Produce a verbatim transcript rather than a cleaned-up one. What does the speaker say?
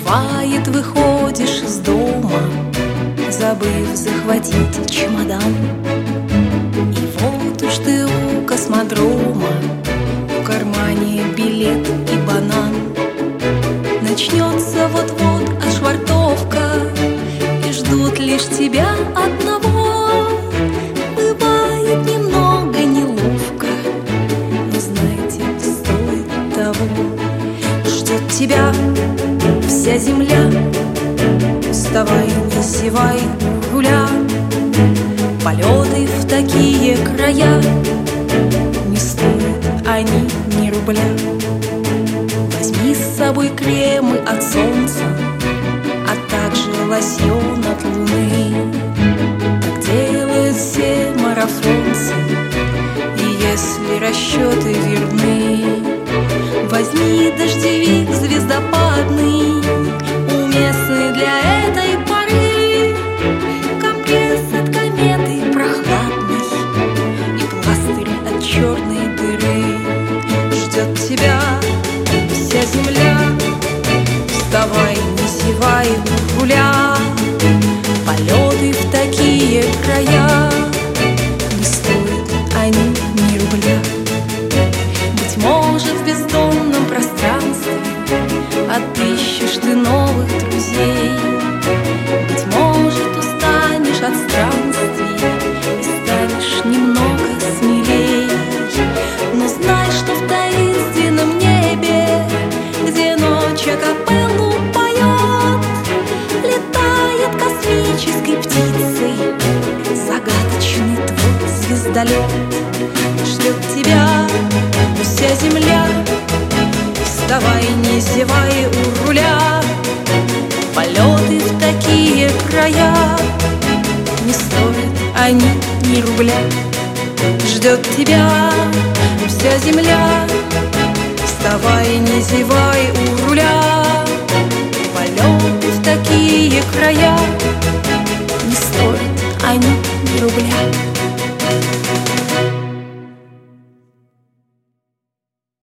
Бывает, выходишь из дома, забыв захватить чемодан, и вот уж ты у космодрома, в кармане билет и банан. Начнется вот-вот отшвартовка, и ждут лишь тебя одного. Бывает немного неловко, но знаете, стоит того. Ждет тебя вся земля, вставай, не зевай, гуля. Полеты в такие края не стоят они ни рубля. Возьми с собой кремы от солнца, а также лосьон от луны. Так делают все марафонцы, и если расчеты верны, возьми дождевик звездопадный, уместный для этой поры, компресс от кометы прохладный и пластырь от черной дыры. Ждет тебя вся земля, вставай, не зевай, гуля. Полеты в такие края не стоят они ни рубля. Быть может, в бездонном пространстве отыщешь ты новых друзей. Быть может, устанешь от странствий и станешь немного смелей. Но знай, что в таинственном небе, где ночь акапеллу поет, летает космической птицей загадочный твой звездолет. Ждет тебя вся земля, вставай, не зевай, у руля. Полеты в такие края не стоят они ни рубля. Ждет тебя вся земля, вставай, не зевай.